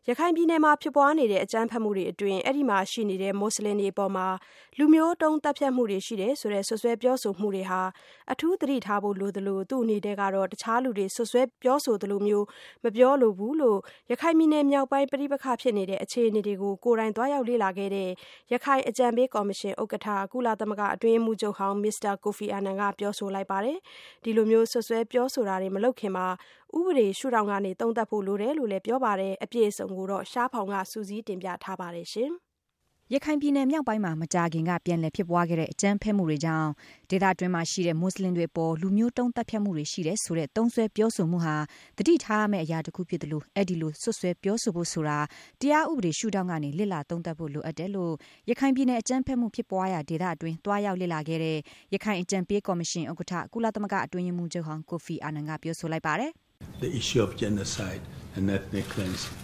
ရခိုင်ပြည်နယ်မှာဖြစ်ပွားနေတဲ့အကြမ်းဖက်မှုတွေအတွင်းအဲ့ဒီမှာရှိနေတဲ့မွတ်စလင်တွေအပေါ်မှာလူမျိုးတုံးတပ်ဖြတ်မှုတွေရှိတယ်ဆိုတဲ့ဆွဆွဲပြောဆိုမှုတွေဟာအထူးသတိထားဖို့လိုသလိုသူ့အနေနဲ့ကတော့တခြားလူတွေဆွဆွဲပြောဆိုသလိုမျိုးမပြောလိုဘူးလို့ရခိုင်ပြည်နယ်မြောက်ပိုင်းပြည်ပခါဖြစ်နေတဲ့အခြေအနေတွေကိုကိုယ်တိုင်သွားရောက်လေ့လာခဲ့တဲ့ရခိုင်အကြံပေးကော်မရှင်ဥက္ကဋ္ဌကုလသမဂ္ဂအတွင်းရေးမှူးချုပ်ဟောင်းမစ္စတာကိုဖီအာနန်ကပြောဆိုလိုက်ပါတယ်ဒီလိုမျိုးဆွဆွဲပြောဆိုတာတွေမလုပ်ခင်မှာဥပဒေရှုထောင့်ကနေသုံးသပ်ဖို့လိုတယ်လို့လည်းပြောပါတယ်အပြည့်အစုံကိုတော့ရှားဖောင်ကစူးစီးတင်ပြထားပါတယ်ရှင်ရခိုင်ပြည်နယ်မြောက်ပိုင်းမှာမကြာခင်ကပြန်လည်ဖြစ်ပွားခဲ့တဲ့အကြမ်းဖက်မှုတွေကြောင့်ဒေသတွင်းမှာရှိတဲ့မွတ်စလင်တွေပေါ်လူမျိုးတုံးတပ်ဖြတ်မှုတွေရှိတယ်ဆိုတဲ့သုံးဆွဲပြောဆိုမှုဟာတတိထားမဲ့အရာတစ်ခုဖြစ်တယ်လို့အဲ့ဒီလိုဆွဆွဲပြောဆိုဖို့ဆိုတာတရားဥပဒေရှုထောင့်ကနေလစ်လာသုံးသပ်ဖို့လိုအပ်တယ်လို့ရခိုင်ပြည်နယ်အကြမ်းဖက်မှုဖြစ်ပွားရာဒေသအတွင်းတွားရောက်လေ့လာခဲ့တဲ့ရခိုင်အကြံပေးကော်မရှင်ဥက္ကဋ္ဌကုလသမဂ္ဂအတွင်းရေးမှူးချုပ်ဟောင်းကိုဖီအာနန်ကပြောဆိုလိုက်ပါတယ် The issue of genocide and ethnic cleansing.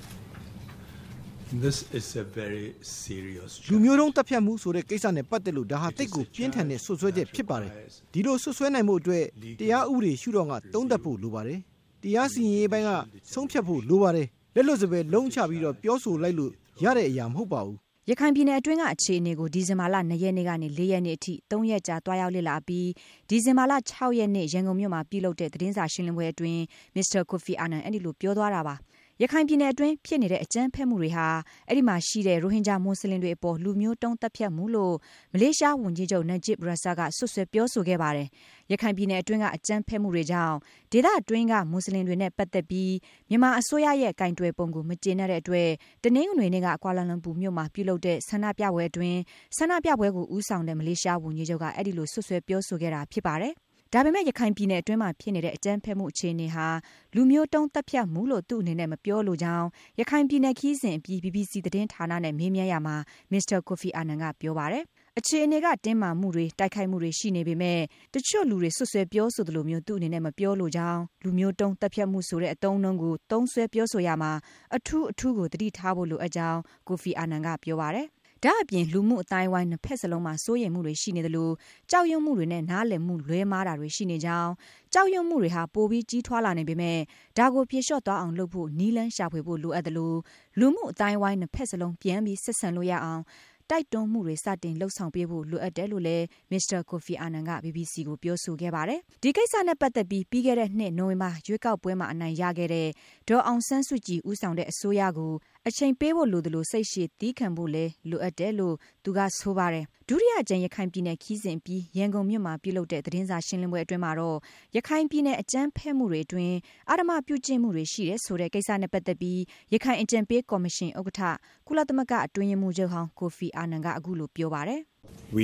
This is a very serious. လူမျိုးတုံးတပ်ဖြတ်မှုဆိုတဲ့ကိစ္စနဲ့ပတ်သက်လို့ဒါဟာတိတ်ကိုပြင်းထန်တဲ့ဆွဆွဲချက်ဖြစ်ပါတယ်။ဒီလိုဆွဆွဲနိုင်မှုအတွက်တရားဥပဒေရှုထောင့်ကသုံးသပ်ဖို့လိုပါတယ်။တရားစီရင်ရေးပိုင်းကဆုံးဖြတ်ဖို့လိုပါတယ်။လက်လွတ်စပယ်လုံးချပြီးတော့ပြောဆိုလိုက်လို့ရတဲ့အရာမဟုတ်ပါဘူးရခိုင်ပြည်နယ်အတွင်းကအခြေအနေကိုဒီဇင်ဘာလ2ရက်နေ့ကနေ4ရက်နေ့အထိ3ရက်ကြာတွားရောက်လေ့လာပြီးဒီဇင်ဘာလ6ရက်နေ့ရန်ကုန်မြို့မှာပြုလုပ်တဲ့သတင်းစာရှင်းလင်းပွဲအတွင်းမစ္စတာကိုဖီအာနန်အဲ့ဒီလိုပြောသွားတာပါရခိုင်ပြည်နယ်အတွင်းဖြစ်နေတဲ့အကြမ်းဖက်မှုတွေဟာအဲ့ဒီမှာရှိတဲ့ရိုဟင်ဂျာမွတ်စလင်တွေအပေါ်လူမျိုးတုံးတပ်ဖြတ်မှုလို့မလေးရှားဝန်ကြီးချုပ်နဂျစ်ရာဆာကဆွဆွဲပြောဆိုခဲ့ပါတယ်ရခိုင်ပြည်နယ်အတွင်းကအကြမ်းဖက်မှုတွေကြောင့်ဒေသအတွင်းကမွတ်စလင်တွေနဲ့ပတ်သက်ပြီးမြန်မာအစိုးရရဲ့ကင်တွယ်ပုံကိုမကျေနပ်တဲ့အတွက်တနင်္ဂနွေနေ့ကကွာလာလမ်ပူမြို့မှာပြုလုပ်တဲ့ဆန္ဒပြပွဲအတွင်းဆန္ဒပြပွဲကိုဦးဆောင်တဲ့မလေးရှားဝန်ကြီးချုပ်ကအဲ့ဒီလိုဆွဆွဲပြောဆိုခဲ့တာဖြစ်ပါတယ်ဒါပေမဲ့ရခိုင်ပြည်နယ်အတွင်းမှာဖြစ်နေတဲ့အကြမ်းဖက်မှုအခြေအနေဟာလူမျိုးတုံးတပ်ဖြတ်မှုလို့သူ့အနေနဲ့မပြောလိုကြောင်းရခိုင်ပြည်နယ်ခီးစဉ်အပြီး BBC သတင်းဌာနနဲ့မေးမြန်းရမှာမစ္စတာကိုဖီအာနန်ကပြောပါတယ်အခြေအနေကတင်းမာမှုတွေတိုက်ခိုက်မှုတွေရှိနေပေမဲ့တချို့လူတွေဆွဆွဲပြောဆိုသလိုမျိုးသူ့အနေနဲ့မပြောလိုကြောင်းလူမျိုးတုံးတပ်ဖြတ်မှုဆိုတဲ့အသုံးအနှုန်းကိုသုံးဆွဲပြောဆိုရမှာအထူးကိုတတိထားဖို့လိုအပ်ကြောင်းကိုဖီအာနန်ကပြောပါတယ်ဒါအပြင်လူမှုအတိုင်းဝိုင်းနှစ်ဖက်စလုံးမှာစိုးရိမ်မှုတွေရှိနေတယ်လို့ကြောက်ရွံ့မှုတွေနဲ့နားလည်မှုလွဲမှားတာတွေရှိနေကြောင်းကြောက်ရွံ့မှုတွေဟာပိုပြီးကြီးထွားလာနေပေမဲ့ဒါကိုပြေလျှော့သွားအောင်လုပ်ဖို့နီးလန်းရှာဖွေဖို့လိုအပ်တယ်လို့လူမှုအတိုင်းဝိုင်းနှစ်ဖက်စလုံးပြန်ပြီးဆက်ဆံလို့ရအောင်တိုက်တွန်းမှုတွေစတင်လှုပ်ဆောင်ပေးဖို့လိုအပ်တယ်လို့လည်းမစ္စတာကိုဖီအာနန်က BBC ကိုပြောဆိုခဲ့ပါတယ်ဒီကိစ္စနဲ့ပတ်သက်ပြီးပြီးခဲ့တဲ့နှစ်နိုဝင်ဘာရွေးကောက်ပွဲမှာအနိုင်ရခဲ့တဲ့ဒေါ်အောင်ဆန်းစုကြည်ဦးဆောင်တဲ့အစိုးရကိုအချိန်ပေးဖို့လိုတယ်လို့စိတ်ရှည်သီးခံဖို့လည်းလိုအပ်တယ်လို့သူကဆိုပါတယ်ဒုတိယအကြိမ်ရခိုင်ပြည်နယ်ခီးစဉ်ပြီးရန်ကုန်မြို့မှာပြုလုပ်တဲ့သတင်းစာရှင်းလင်းပွဲအတွင်းမှာတော့ရခိုင်ပြည်နယ်အကြမ်းဖက်မှုတွေအတွင်းအာဓမပြုကျင့်မှုတွေရှိတယ်ဆိုတဲ့ကိစ္စနဲ့ပတ်သက်ပြီးရခိုင်အကြံပေးကော်မရှင်ဥက္ကဋ္ဌကုလသမဂ္ဂအတွင်းရေးမှူးချုပ်ဟောင်းကိုဖီအာနန်ကအခုလိုပြောပါတယ် We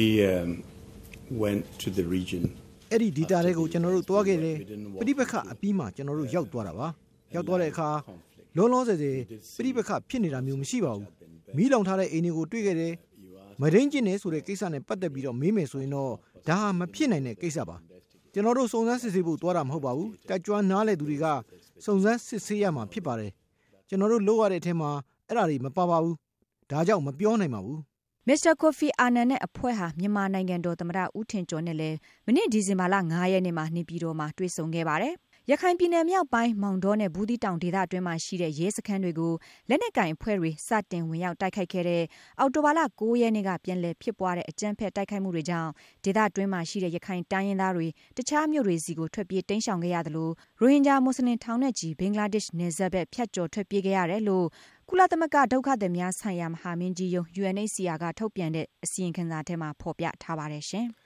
went to the region အဲ့ဒီဒေတာတွေကိုကျွန်တော်တို့တွားခဲ့တယ်ပြိပခအပြီးမှာကျွန်တော်တို့ရောက်သွားတာပါရောက်သွားတဲ့အခါလုံးလုံးဆယ်ဆယ်ပြိပခဖြစ်နေတာမျိုးမရှိပါဘူးမီးလောင်ထားတဲ့အိမ်တွေကိုတွေ့ခဲ့တယ်မရင်းကျင်နေဆိုတဲ့ကိစ္စနဲ့ပတ်သက်ပြီးတော့မေးမယ်ဆိုရင်တော့ဒါဟာမဖြစ်နိုင်တဲ့ကိစ္စပါကျွန်တော်တို့စုံစမ်းစစ်ဆေးဖို့တွားတာမဟုတ်ပါဘူးတက်ကြွနားလေသူတွေကစုံစမ်းစစ်ဆေးရမှာဖြစ်ပါတယ်ကျွန်တော်တို့လုပ်ရတဲ့အထက်မှာအဲ့ဒါတွေမပါပါဘူးဒါကြောင့်မပြောနိုင်ပါဘူးမစ္စတာကိုဖီအာနန်နဲ့အဖွဲ့ဟာမြန်မာနိုင်ငံတော်သမ္မတဦးထင်ကျော်နဲ့လည်းမနေ့ဒီဇင်ဘာလ9ရက်နေ့မှာနေပြည်တော်မှာတွေ့ဆုံခဲ့ပါတယ်ရခိုင်ပြည်နယ်မြောက်ပိုင်းမောင်တောနဲ့ဘူးသီးတောင်ဒေသအတွင်းမှာရှိတဲ့ရဲစခန်းတွေကိုလက်နက်ကင်အဖွဲ့တွေစတင်ဝင်ရောက်တိုက်ခိုက်ခဲ့တဲ့အောက်တိုဘာလ9ရက်နေ့ကပြန်လည်ဖြစ်ပွားတဲ့အကြမ်းဖက်တိုက်ခိုက်မှုတွေကြောင့်ဒေသအတွင်းမှာရှိတဲ့ရခိုင်တိုင်းရင်းသားတွေတခြားမြို့တွေစီကိုထွက်ပြေးတိမ်းရှောင်ခဲ့ရတယ်လို့ရိုဟင်ဂျာမွတ်စလင်ထောင်နဲ့ချီဘင်္ဂလားဒေ့ရှ်နယ်စပ်ဘက်ဖြတ်ကျော်ထွက်ပြေးခဲ့ရတယ်လို့ကုလသမဂ္ဂဒုက္ခသည်များဆိုင်ရာမဟာမင်းကြီးရုံး UNHCR ကထုတ်ပြန်တဲ့အစီရင်ခံစာထဲမှာဖော်ပြထားပါတယ်ရှင်